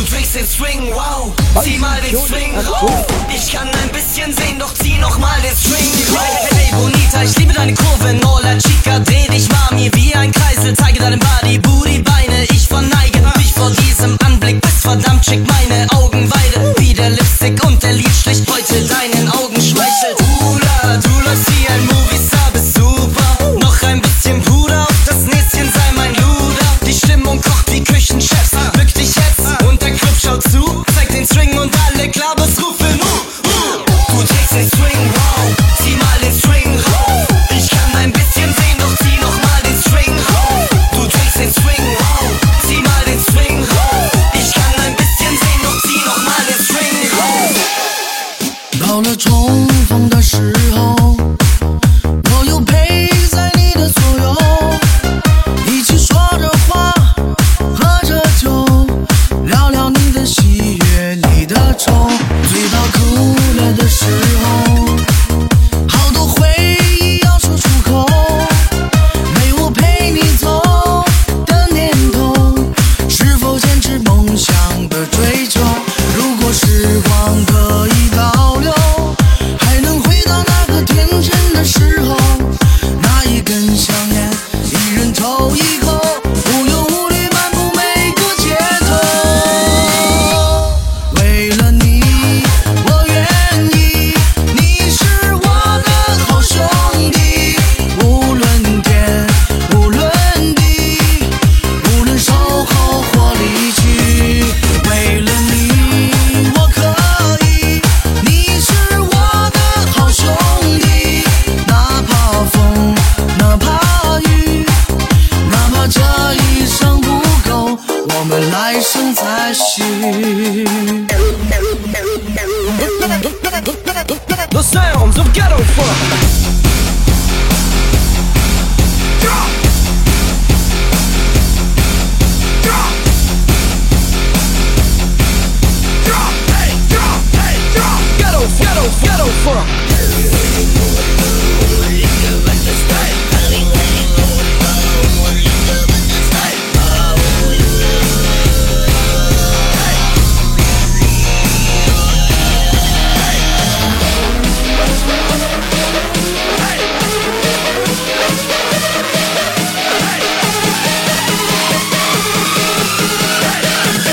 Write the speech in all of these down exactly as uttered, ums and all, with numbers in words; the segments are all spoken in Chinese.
Du trägst den String, wow, zieh mal den String rauf. Ich kann ein bisschen sehen, doch zieh noch mal den String rauf. Hey Bonita, ich liebe deine Kurven, Hola Chica, dreh dich Mami wie ein Kreisel. Zeige deinen Body, Booty, Beine, ich verneige mich vor diesem Anblick. Bist verdammt schick, meine Augenweide, wie der Lipstick und der Lidstrich heute deinen Augen schmeichelt. Hula, du läufst wie ein Moviestar, bist super. Noch ein bisschen Puder auf das Näschen, sei mein Luder. Die Stimmung kocht wie Küchenchefs, bück dich jetzt und der Club schaut zu. Zeig den String und alle Klabos rufen uh, uh. Du trägst den String, wow, zieh mal den String rauf. Ich kann ein bisschen sehen, doch zieh noch mal den String rauf. Du trägst den String, wow, zieh mal den String rauf. Ich kann ein bisschen sehen, doch zieh noch mal den String rauf. 到了重逢的时候，我又陪在你的左右，一起说着话，喝着酒，聊聊你的喜悦里的愁。嘴巴哭了的时候，好多回忆要说出口，没我陪你走的年头，是否坚持梦想的追求？如果时光可以倒流，还能回到那个天真的时候，拿一根香烟，一人抽一口，无忧无虑漫步每个街头。为了你，我愿意，你是我的好兄弟，无论天，无论地，无论守候或离去。为了你，我可以，你是我的好兄弟，哪怕风，哪怕雨，哪怕这一生不够，我们来生再续。 The sounds of ghetto funk. Ghetto, ghetto, ghetto funk.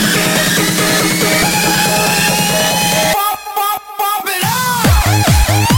Pop, pop, pop it up.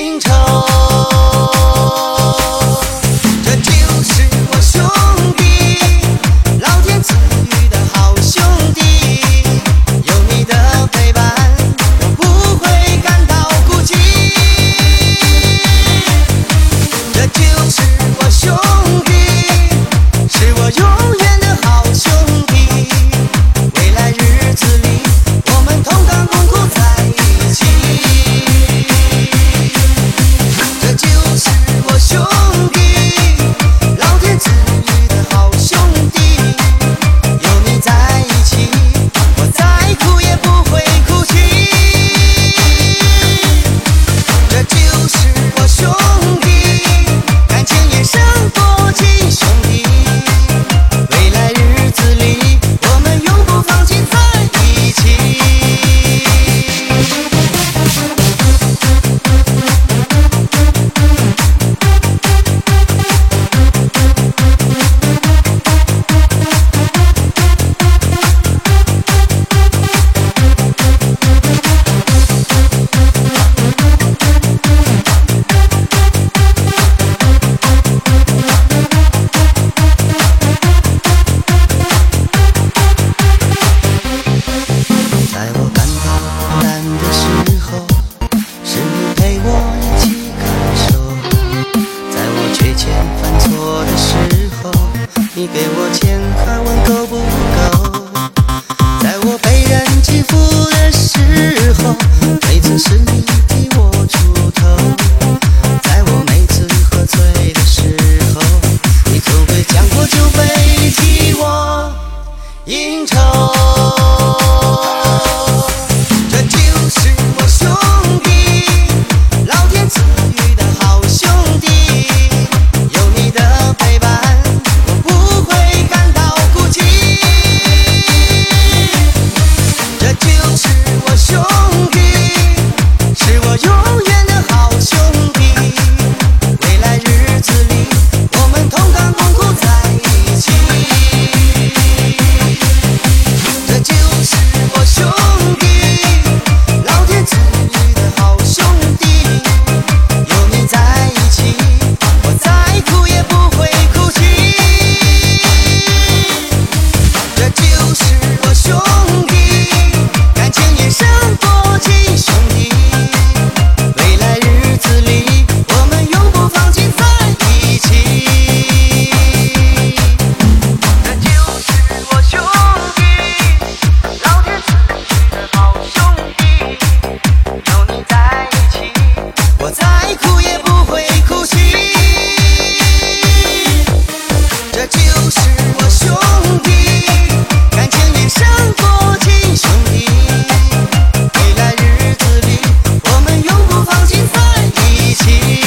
应酬。这就是我兄弟，老天赐予的好兄弟，有你的陪伴，我不会感到孤寂。这就是我兄弟，是我永远的好兄弟，未来日子里我们同甘共苦在一起。这就是我兄弟，老天赐予的好兄弟，有你在一起，我再苦也不会哭泣。这就是我兄弟，感情也胜过亲兄弟，未来日子里我们永不放弃在一起。在我感到孤单的时候，是你陪我一起感受；在我缺钱犯错的时候，你给我钱还问够不够；在我被人欺负的时候，每次是你替我出头；在我每次喝醉的时候，你总会将我酒杯替我应酬。这就是我兄弟，老天赐予的好兄弟，有你的陪伴，我不会感到孤寂。这就是我兄弟，是我永远的好兄弟，未来日子里我们同甘共苦在一起。这就是我兄弟，老天赐予的好兄弟，有你在一起，我再苦也不会哭泣。这就是我兄弟，感情也胜过亲兄弟，未来日子里我们永不放弃在一起。这就是我兄弟，老天赐予的好兄弟，有你在一起，我再苦也不会哭泣。这就是我兄弟，感情也胜过亲兄弟，未来日子里我们永不放弃在一起。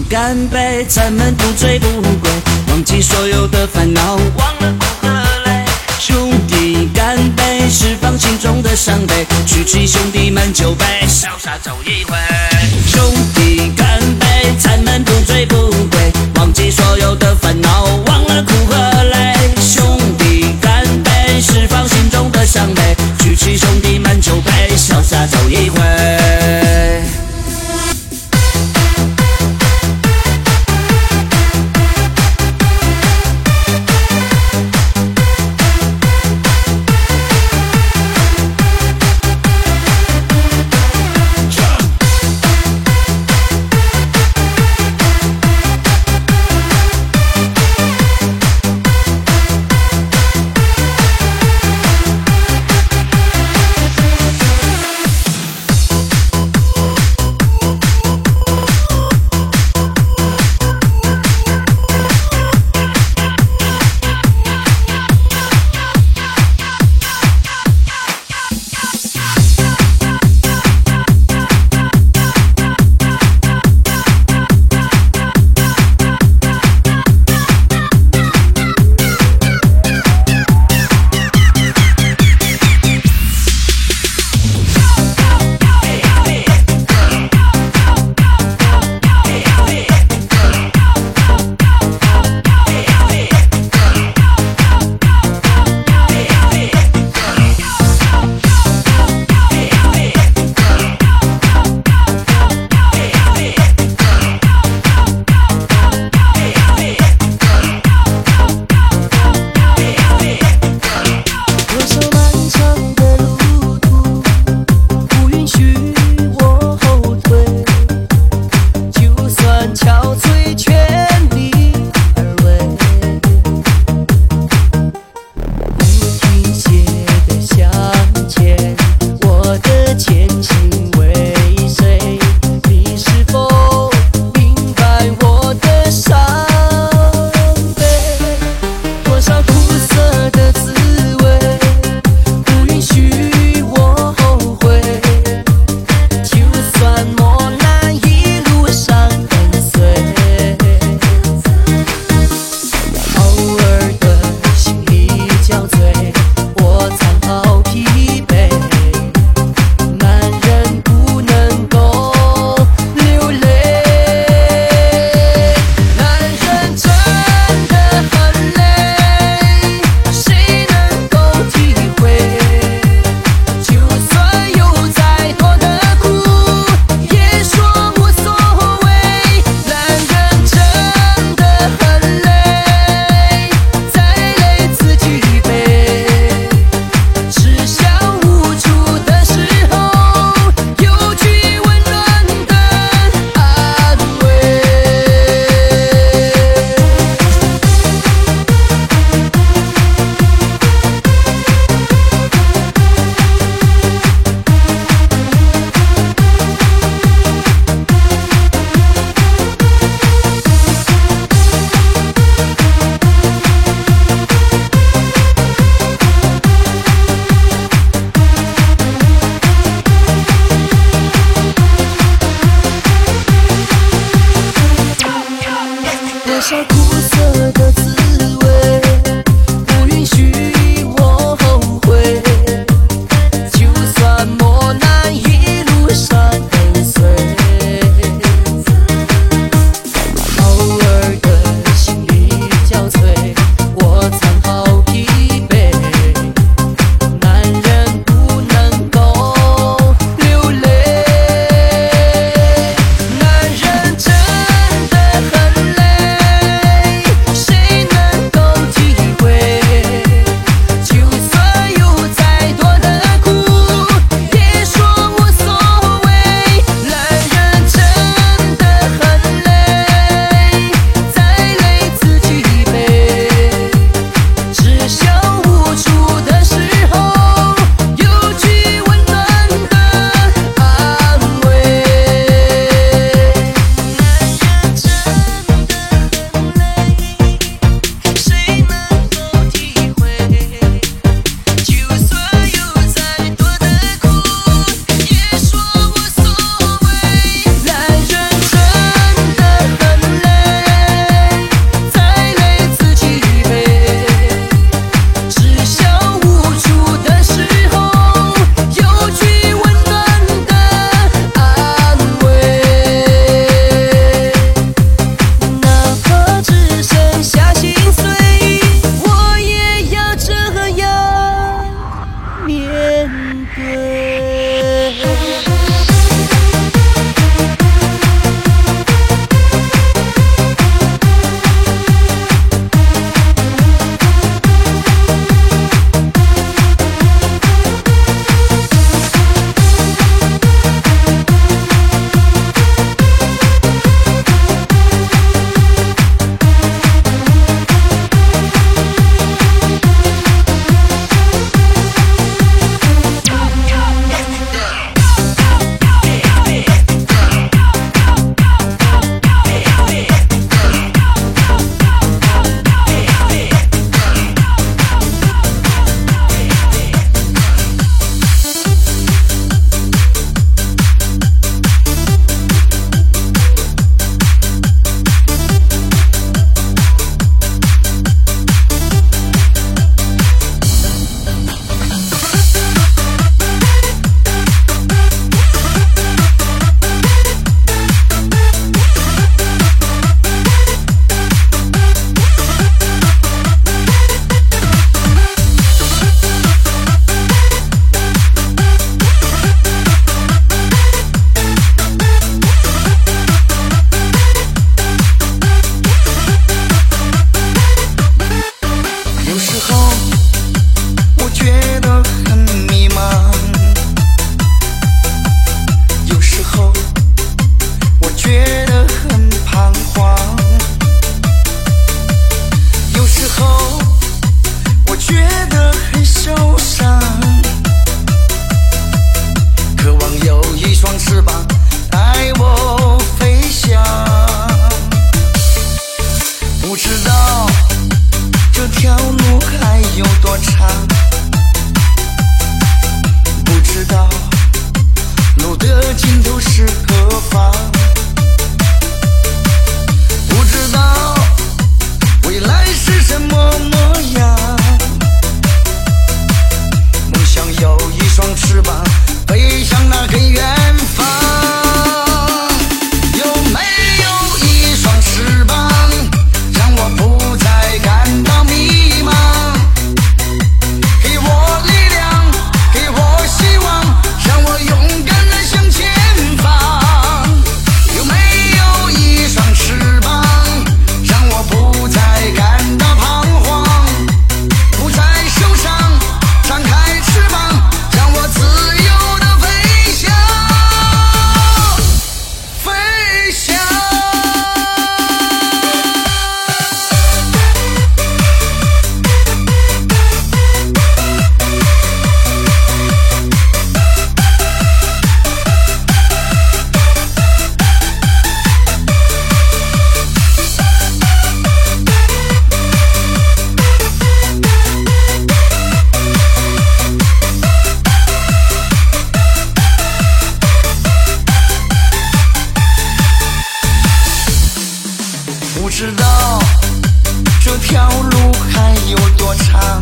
干杯，咱们不醉不归，忘记所有的烦恼，忘了苦和累。兄弟干杯，释放心中的伤悲，举起兄弟们酒杯，潇洒走一回。兄弟干杯，咱们不醉不归，忘记所有的烦恼，忘了苦和累。兄弟干杯，释放心中的伤悲，举起兄弟们酒杯，潇洒走一回。 男人真的很累。 知道这条路还有多长，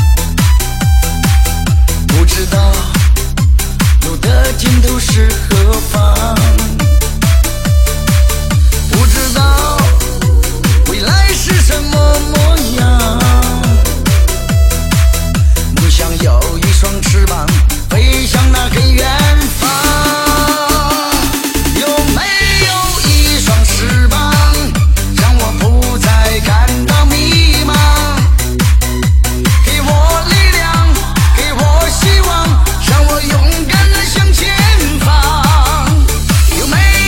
不知道路的尽头是何方，不知道未来是什么模样。梦想有一双翅膀，飞向那个远方。有没有一双翅膀，让我不再感到迷茫？给我力量，给我希望，让我勇敢地向前方。有没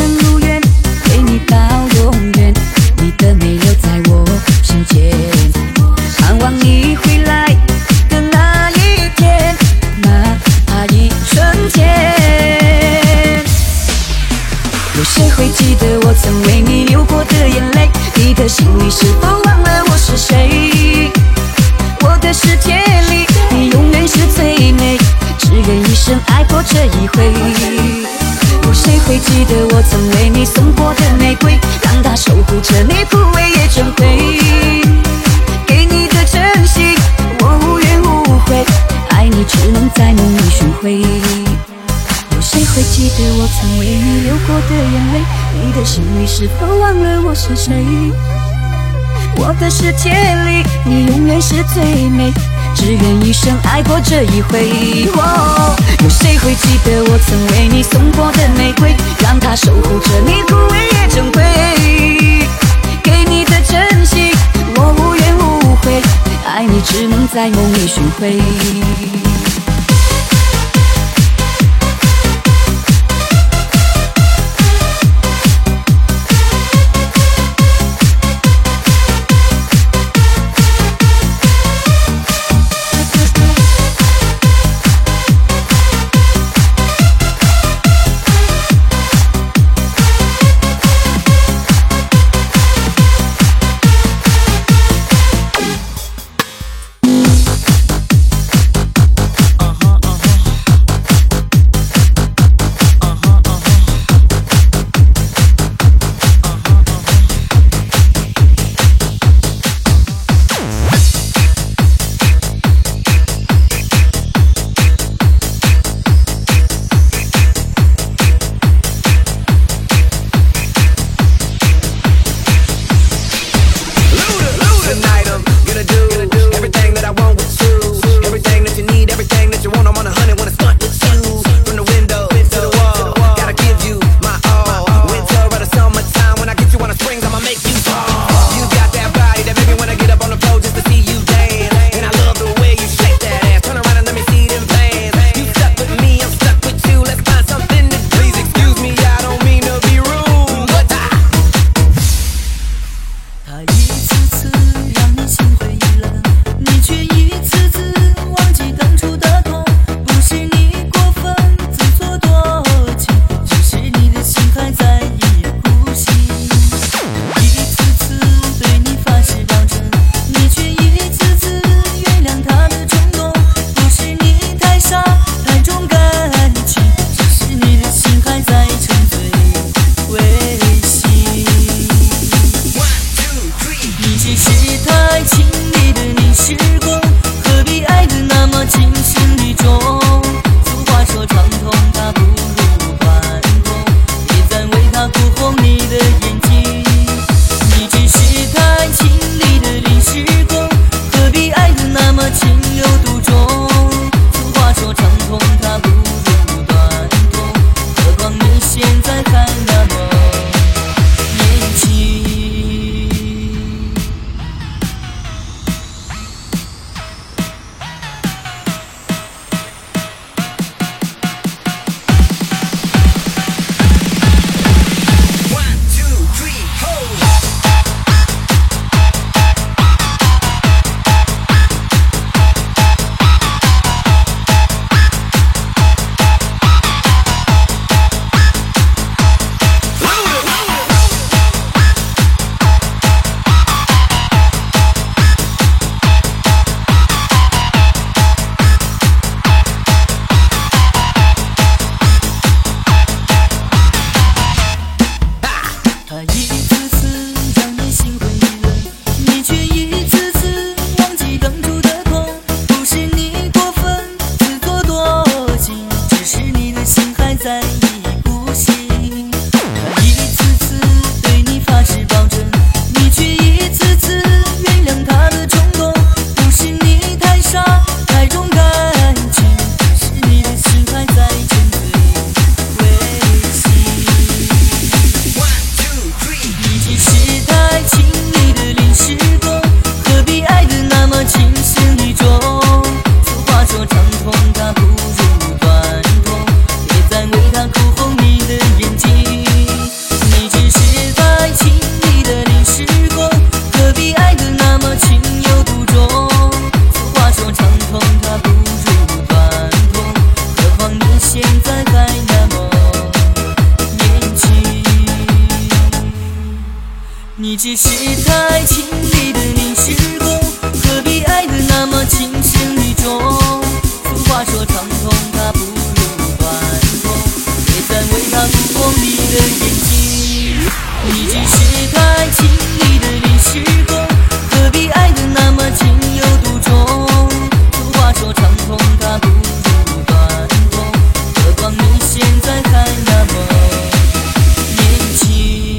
能如愿，陪你到永远，你的美留在我心间，盼望你回来的那一天，哪怕一瞬间。有谁会记得我曾为你流过的眼泪？你的心里是否忘了我是谁？我的世界里，你永远是最美，只愿一生爱过这一回。有谁会记得我曾为你送过的玫瑰？让它守护着你枯萎也珍贵。给你的真心，我无怨无悔，爱你只能在梦里寻回。有谁会记得我曾为你流过的眼泪？你的心里是否忘了我是谁？我的世界里，你永远是最美，只愿一生爱过这一回。哦，有谁会记得我曾为你送过的玫瑰？让它守护着你枯萎也珍贵。给你的真心，我无怨无悔，爱你只能在梦里寻回。 你只是太轻易的临时工，何必爱得那么情深意重？俗话说长痛它不如短痛，别再为它目光你的眼睛。你只是太轻易的临时工，何必爱得那么情有独钟？俗话说长痛它不如短痛，何况你现在还那么年轻。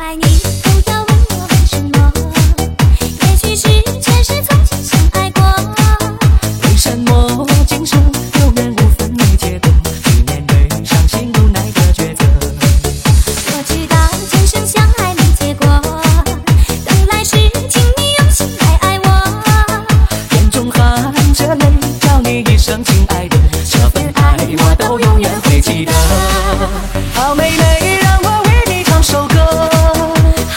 爱你，不要问我为什么，也许是前世曾经相爱过。 为什么今生有缘无分没结果，去面对伤心无奈的抉择？ 我知道前生相爱没结果，等来世请你用心来爱我。 眼中含着泪，叫你一声亲爱的，这份爱我都永远会记得。好妹妹，让我为你唱首歌，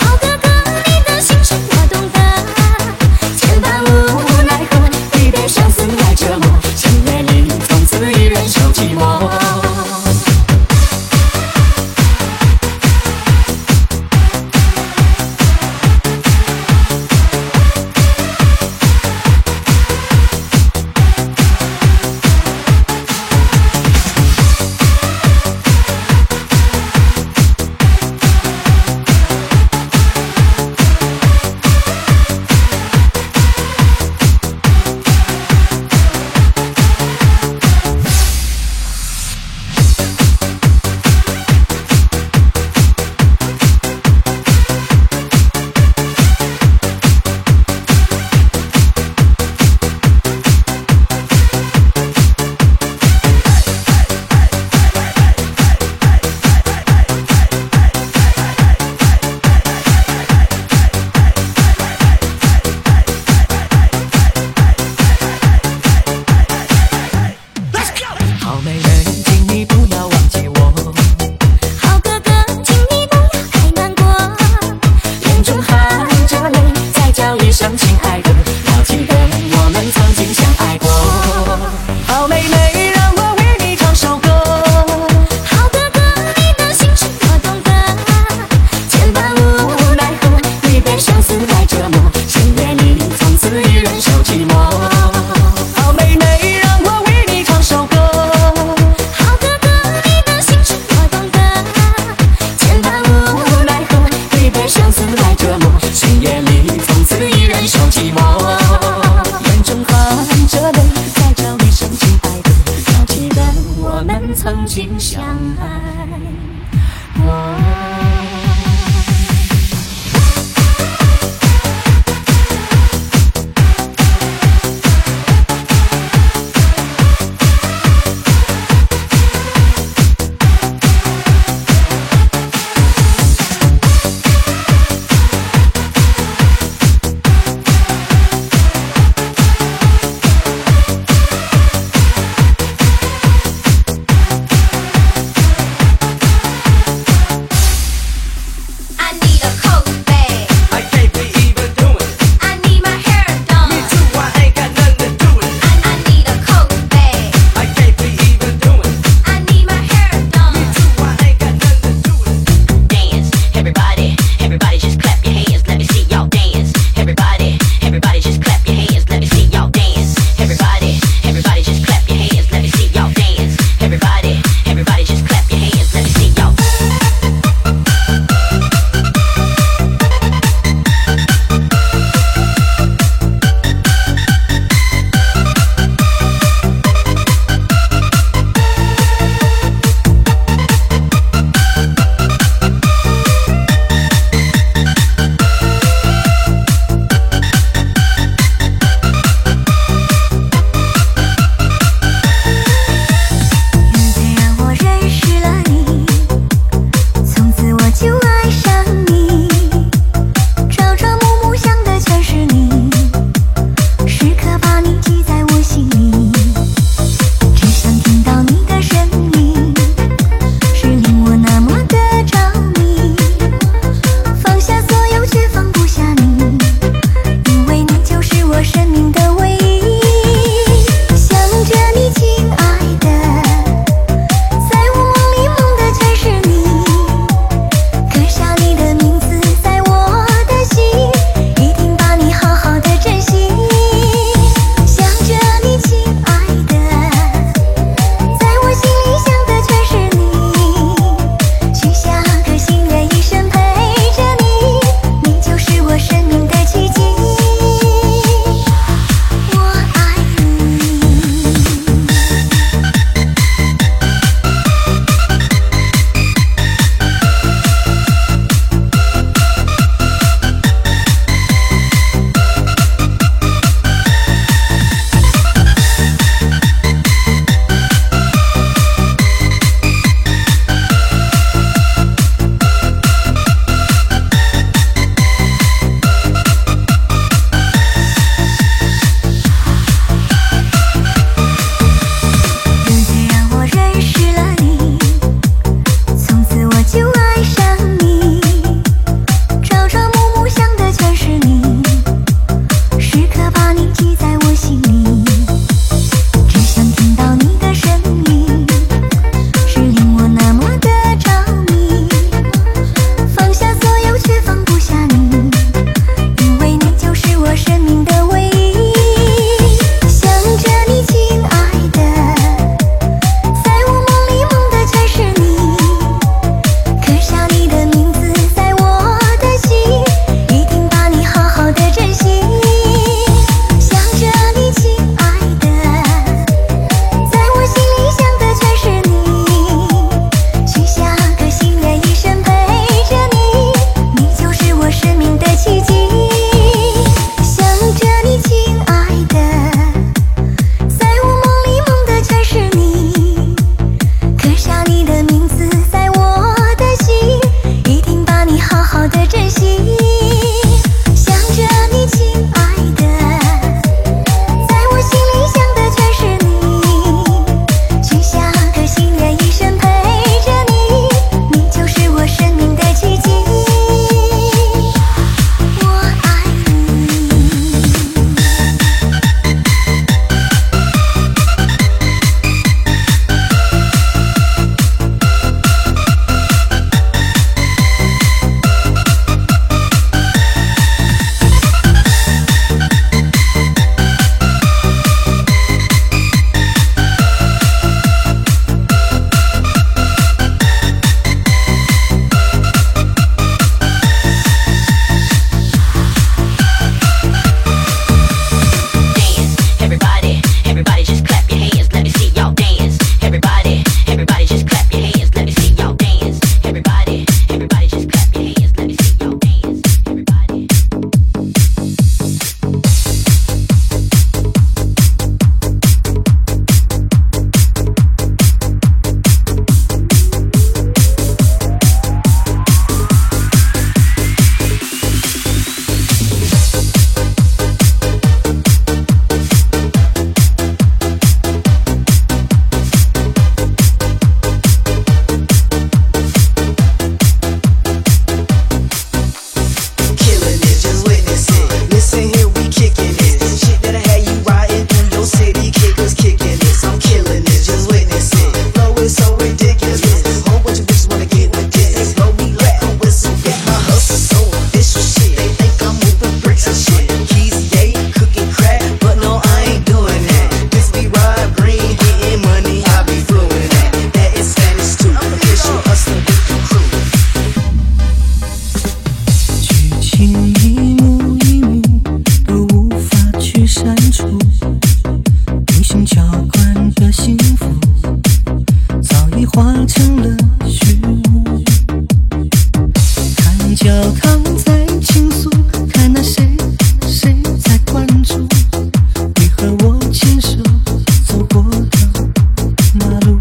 躺在倾诉，看那谁谁在关注你和我牵手走过的马路。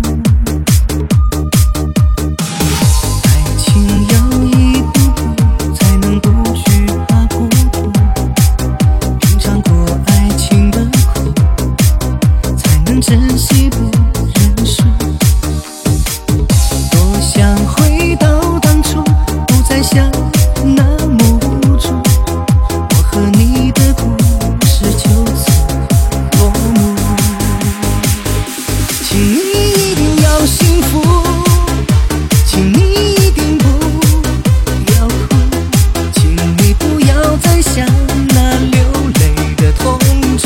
爱情要一步步才能不惧怕孤独，品尝过爱情的苦，才能珍惜不认输。多想回到当初，不再想那么无助，我和你的故事就此落幕。请你一定要幸福，请你一定不要哭，请你不要再想那流泪的痛楚。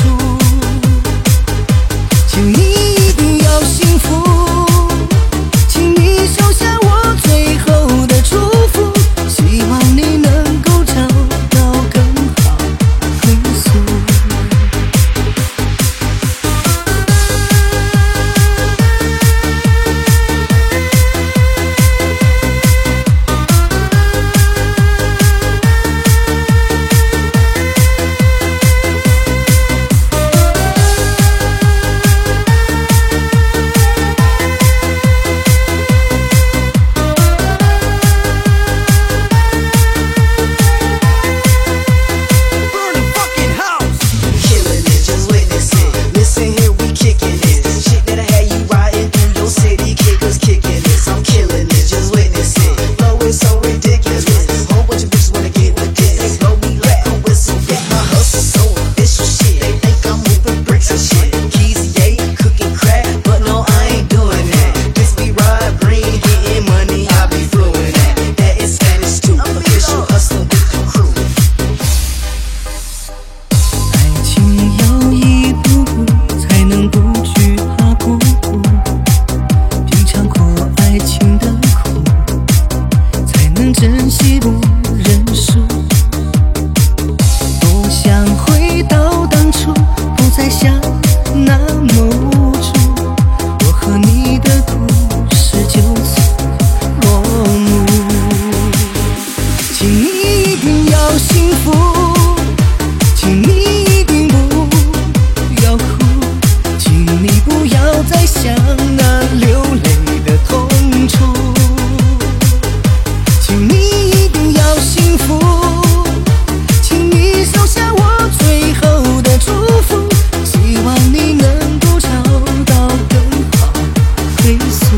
请你一定要幸福，请你收下我最后的祝福，希望你能够找到更好归宿。 Burn the fucking house. Killing it, just witness it. Listen here, we kicking it. Shit that I had you riding through your city, kickers kicking this. I'm killing it, just witness it. Flow is so ridiculous. Whole bunch of bitches wanna get with this. They blow me like a whistle. Yeah, my hustle so official shit. They think I'm moving bricks and shit. Keys, yeah, cooking crack, but no, I ain't doing that. This be ride, green, getting money, I be fluent at. That is Spanish too. Official hustler with the crew. 爱情要一步步才能不惧怕孤独，品尝过爱情的苦，才能珍惜不认输。多想回到当初，不再想那么无助，我和你的故事就此落幕。请你一定要幸福，请你一定不要哭，请你不要再想那流泪的痛楚。请你一定要幸福，请你收下我最后的祝福，希望你能够找到更好归宿。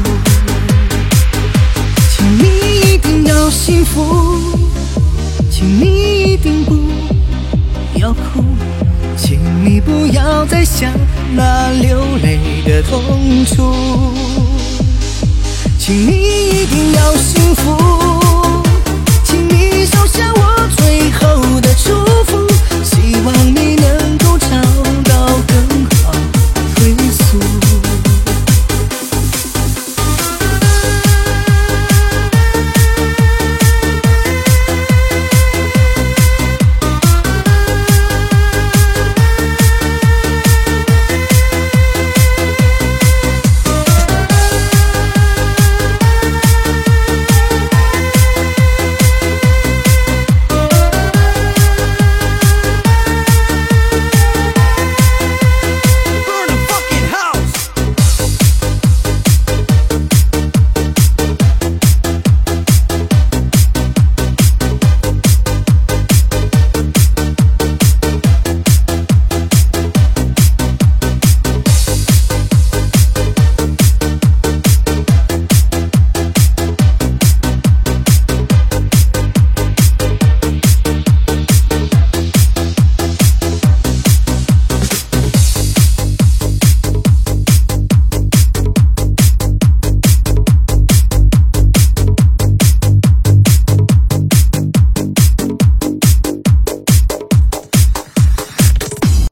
请你一定要幸福，请你一定不要哭，请你不要再想那流泪的痛楚。请你一定要幸福，